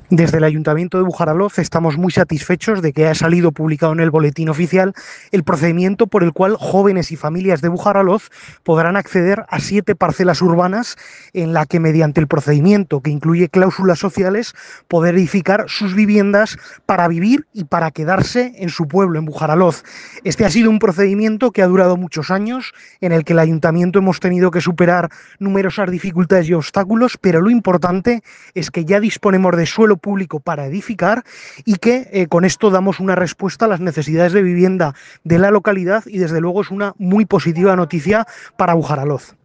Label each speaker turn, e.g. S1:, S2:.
S1: Desde el Ayuntamiento de Bujaraloz estamos muy satisfechos de que haya salido publicado en el Boletín Oficial el procedimiento por el cual jóvenes y familias de Bujaraloz podrán acceder a 7 parcelas urbanas en la que, mediante el procedimiento, que incluye cláusulas sociales, poder edificar sus viviendas para vivir y para quedarse en su pueblo, en Bujaraloz. Este ha sido un procedimiento que ha durado muchos años, en el que el Ayuntamiento hemos tenido que superar numerosas dificultades y obstáculos, pero lo importante es que ya disponemos de suelo público para edificar y que con esto damos una respuesta a las necesidades de vivienda de la localidad y desde luego es una muy positiva noticia para Bujaraloz.